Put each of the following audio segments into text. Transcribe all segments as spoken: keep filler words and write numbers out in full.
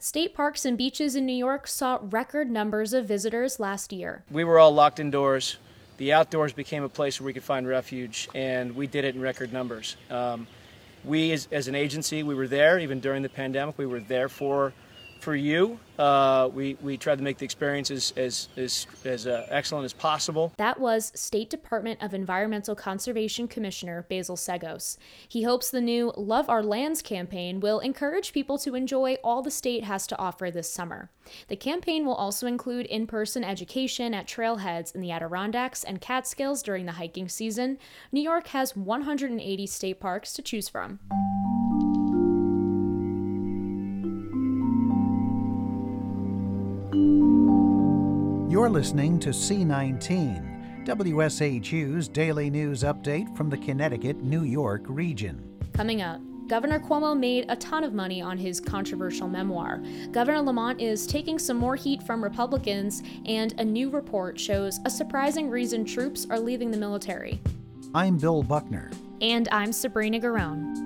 State parks and beaches in New York saw record numbers of visitors last year. We were all locked indoors. The outdoors became a place where we could find refuge, and we did it in record numbers. Um, we, as, as an agency, we were there even during the pandemic. We were there for for you. Uh, we, we tried to make the experiences as, as, as uh, excellent as possible. That was State Department of Environmental Conservation Commissioner Basil Segos. He hopes the new Love Our Lands campaign will encourage people to enjoy all the state has to offer this summer. The campaign will also include in-person education at trailheads in the Adirondacks and Catskills during the hiking season. New York has one hundred eighty state parks to choose from. You're listening to C nineteen, W S H U's daily news update from the Connecticut-New York region. Coming up, Governor Cuomo made a ton of money on his controversial memoir. Governor Lamont is taking some more heat from Republicans, and a new report shows a surprising reason troops are leaving the military. I'm Bill Buckner. And I'm Sabrina Garone.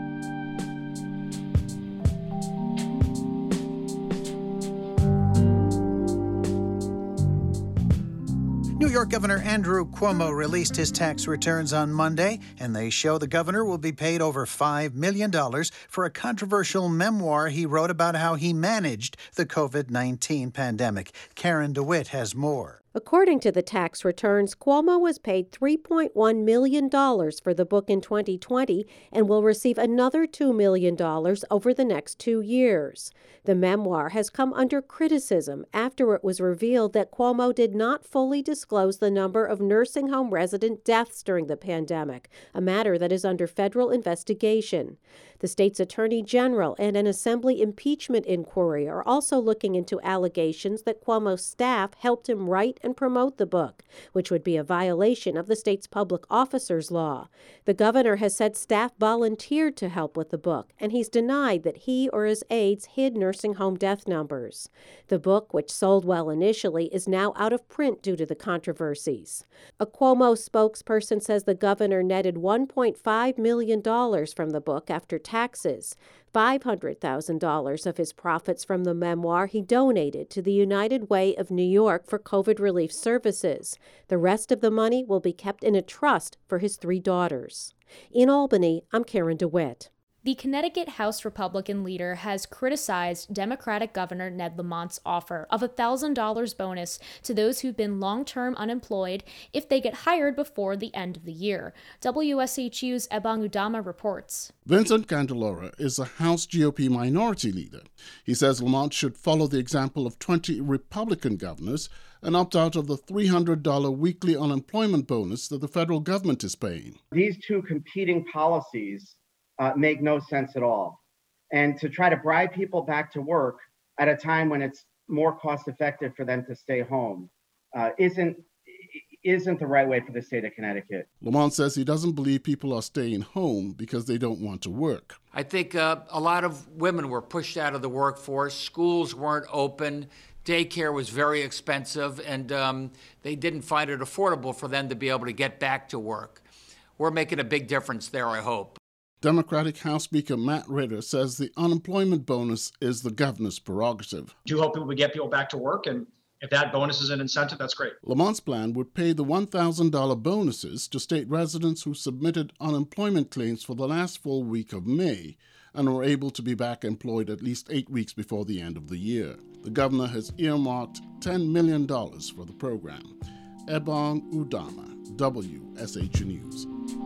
New York Governor Andrew Cuomo released his tax returns on Monday, and they show the governor will be paid over five million dollars for a controversial memoir he wrote about how he managed the covid nineteen pandemic. Karen DeWitt has more. According to the tax returns, Cuomo was paid three point one million dollars for the book in twenty twenty and will receive another two million dollars over the next two years. The memoir has come under criticism after it was revealed that Cuomo did not fully disclose the number of nursing home resident deaths during the pandemic, a matter that is under federal investigation. The state's attorney general and an assembly impeachment inquiry are also looking into allegations that Cuomo's staff helped him write and promote the book, which would be a violation of the state's public officers law. The governor has said staff volunteered to help with the book, and he's denied that he or his aides hid nursing home death numbers. The book, which sold well initially, is now out of print due to the controversies. A Cuomo spokesperson says the governor netted one point five million dollars from the book after taxes. five hundred thousand dollars of his profits from the memoir he donated to the United Way of New York for COVID relief services. The rest of the money will be kept in a trust for his three daughters. In Albany, I'm Karen DeWitt. The Connecticut House Republican leader has criticized Democratic Governor Ned Lamont's offer of a one thousand dollars bonus to those who've been long-term unemployed if they get hired before the end of the year. W S H U's Ebong Udama reports. Vincent Candelora is a House G O P minority leader. He says Lamont should follow the example of twenty Republican governors and opt out of the three hundred dollars weekly unemployment bonus that the federal government is paying. These two competing policies Uh, make no sense at all. And to try to bribe people back to work at a time when it's more cost effective for them to stay home uh, isn't isn't the right way for the state of Connecticut. Lamont says he doesn't believe people are staying home because they don't want to work. I think uh, a lot of women were pushed out of the workforce. Schools weren't open. Daycare was very expensive, and um, they didn't find it affordable for them to be able to get back to work. We're making a big difference there, I hope. Democratic House Speaker Matt Ritter says the unemployment bonus is the governor's prerogative. Do hope we get people back to work, and if that bonus is an incentive, that's great. Lamont's plan would pay the one thousand dollars bonuses to state residents who submitted unemployment claims for the last full week of May and were able to be back employed at least eight weeks before the end of the year. The governor has earmarked ten million dollars for the program. Ebong Udama, W S H U News.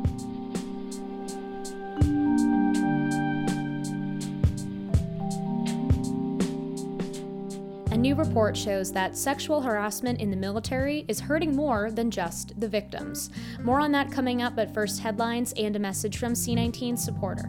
A new report shows that sexual harassment in the military is hurting more than just the victims. More on that coming up, but first headlines and a message from C nineteen supporter.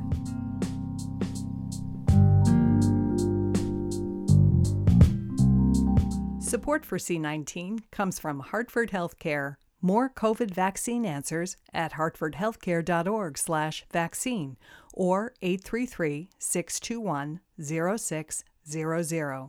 Support for C nineteen comes from Hartford Healthcare. More COVID vaccine answers at hartfordhealthcare.org slash vaccine or eight three three, six two one, zero six zero zero.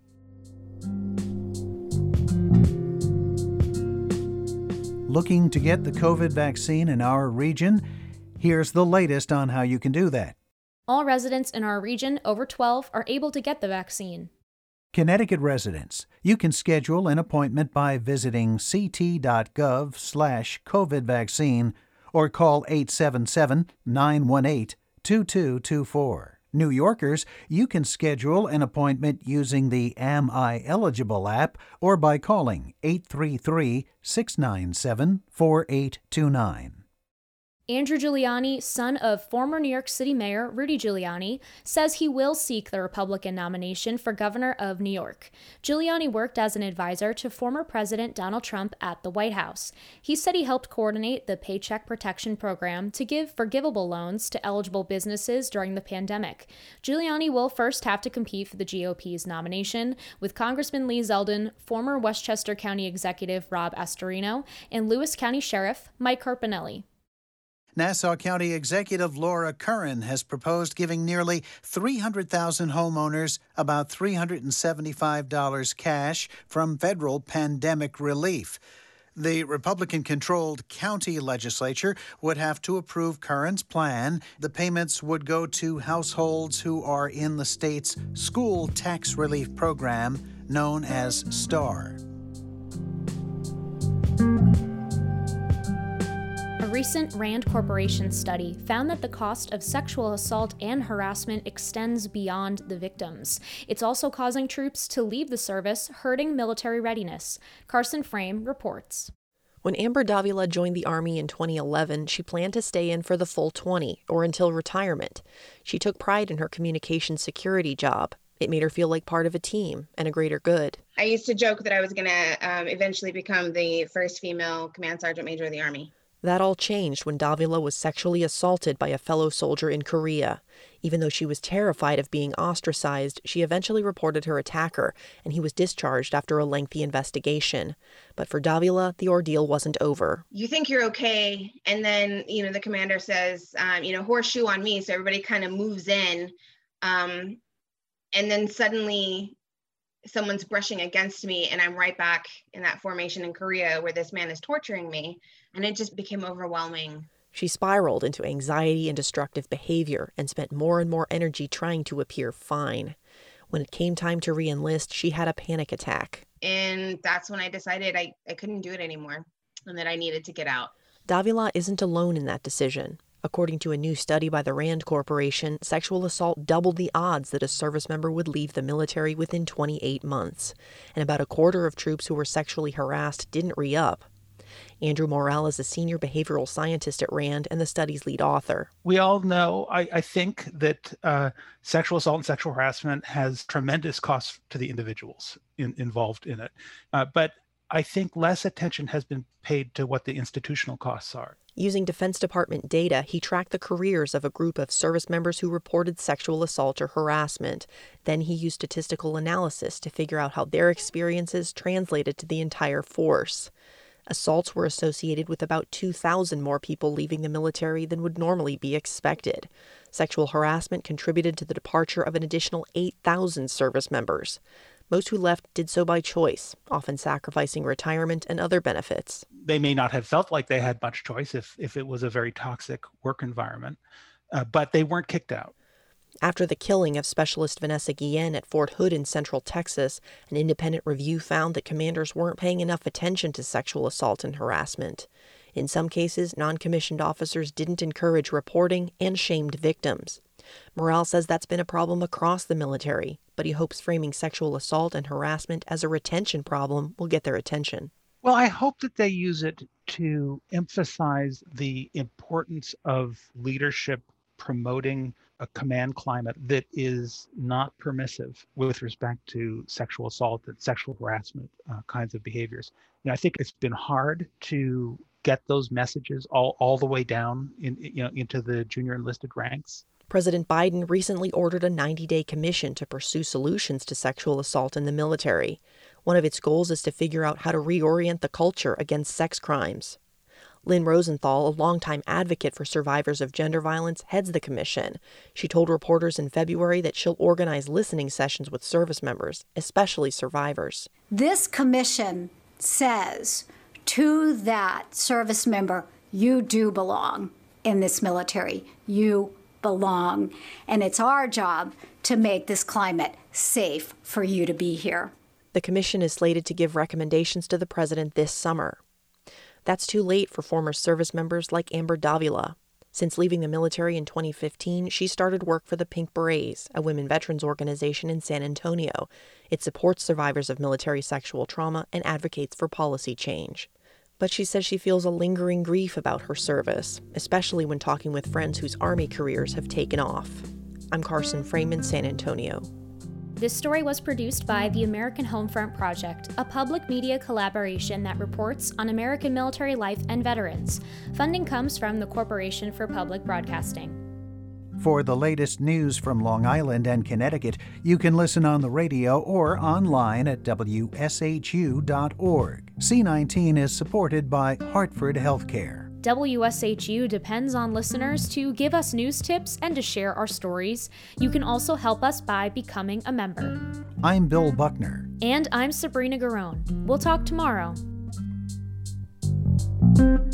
Looking to get the COVID vaccine in our region? Here's the latest on how you can do that. All residents in our region over twelve are able to get the vaccine. Connecticut residents, you can schedule an appointment by visiting ct.gov slash COVID vaccine or call eight seven seven, nine one eight, two two two four. New Yorkers, you can schedule an appointment using the Am I Eligible app or by calling eight three three, six nine seven, four eight two nine. Andrew Giuliani, son of former New York City Mayor Rudy Giuliani, says he will seek the Republican nomination for governor of New York. Giuliani worked as an advisor to former President Donald Trump at the White House. He said he helped coordinate the Paycheck Protection Program to give forgivable loans to eligible businesses during the pandemic. Giuliani will first have to compete for the G O P's nomination with Congressman Lee Zeldin, former Westchester County Executive Rob Astorino, and Lewis County Sheriff Mike Carpinelli. Nassau County Executive Laura Curran has proposed giving nearly three hundred thousand homeowners about three hundred seventy-five dollars cash from federal pandemic relief. The Republican-controlled county legislature would have to approve Curran's plan. The payments would go to households who are in the state's school tax relief program known as STAR. A recent RAND Corporation study found that the cost of sexual assault and harassment extends beyond the victims. It's also causing troops to leave the service, hurting military readiness. Carson Frame reports. When Amber Davila joined the Army in twenty eleven, she planned to stay in for the full twenty, or until retirement. She took pride in her communications security job. It made her feel like part of a team and a greater good. I used to joke that I was going to um, eventually become the first female command sergeant major of the Army. That all changed when Davila was sexually assaulted by a fellow soldier in Korea. Even though she was terrified of being ostracized, she eventually reported her attacker, and he was discharged after a lengthy investigation. But for Davila, the ordeal wasn't over. You think you're okay, and then, you know, the commander says, um, you know, horseshoe on me, so everybody kind of moves in, um, and then suddenly someone's brushing against me, and I'm right back in that formation in Korea where this man is torturing me. And it just became overwhelming. She spiraled into anxiety and destructive behavior and spent more and more energy trying to appear fine. When it came time to re-enlist, she had a panic attack. And that's when I decided I, I couldn't do it anymore and that I needed to get out. Davila isn't alone in that decision. According to a new study by the RAND Corporation, sexual assault doubled the odds that a service member would leave the military within twenty-eight months. And about a quarter of troops who were sexually harassed didn't re-up. Andrew Morrell is a senior behavioral scientist at RAND and the study's lead author. We all know, I, I think, that uh, sexual assault and sexual harassment has tremendous costs to the individuals in, involved in it. Uh, but I think less attention has been paid to what the institutional costs are. Using Defense Department data, he tracked the careers of a group of service members who reported sexual assault or harassment. Then he used statistical analysis to figure out how their experiences translated to the entire force. Assaults were associated with about two thousand more people leaving the military than would normally be expected. Sexual harassment contributed to the departure of an additional eight thousand service members. Most who left did so by choice, often sacrificing retirement and other benefits. They may not have felt like they had much choice if, if it was a very toxic work environment, uh, but they weren't kicked out. After the killing of Specialist Vanessa Guillen at Fort Hood in Central Texas, an independent review found that commanders weren't paying enough attention to sexual assault and harassment. In some cases, non-commissioned officers didn't encourage reporting and shamed victims. Morrell says that's been a problem across the military, but he hopes framing sexual assault and harassment as a retention problem will get their attention. Well, I hope that they use it to emphasize the importance of leadership promoting a command climate that is not permissive with respect to sexual assault and sexual harassment uh, kinds of behaviors. You know, I think it's been hard to get those messages all, all the way down in, you know, into the junior enlisted ranks. President Biden recently ordered a ninety-day commission to pursue solutions to sexual assault in the military. One of its goals is to figure out how to reorient the culture against sex crimes. Lynn Rosenthal, a longtime advocate for survivors of gender violence, heads the commission. She told reporters in February that she'll organize listening sessions with service members, especially survivors. This commission says to that service member, you do belong in this military. You belong. And it's our job to make this climate safe for you to be here. The commission is slated to give recommendations to the president this summer. That's too late for former service members like Amber Davila. Since leaving the military in twenty fifteen, she started work for the Pink Berets, a women veterans organization in San Antonio. It supports survivors of military sexual trauma and advocates for policy change. But she says she feels a lingering grief about her service, especially when talking with friends whose Army careers have taken off. I'm Carson Frame in San Antonio. This story was produced by the American Homefront Project, a public media collaboration that reports on American military life and veterans. Funding comes from the Corporation for Public Broadcasting. For the latest news from Long Island and Connecticut, you can listen on the radio or online at W S H U dot org. C nineteen is supported by Hartford Healthcare. W S H U depends on listeners to give us news tips and to share our stories. You can also help us by becoming a member. I'm Bill Buckner. And I'm Sabrina Garone. We'll talk tomorrow.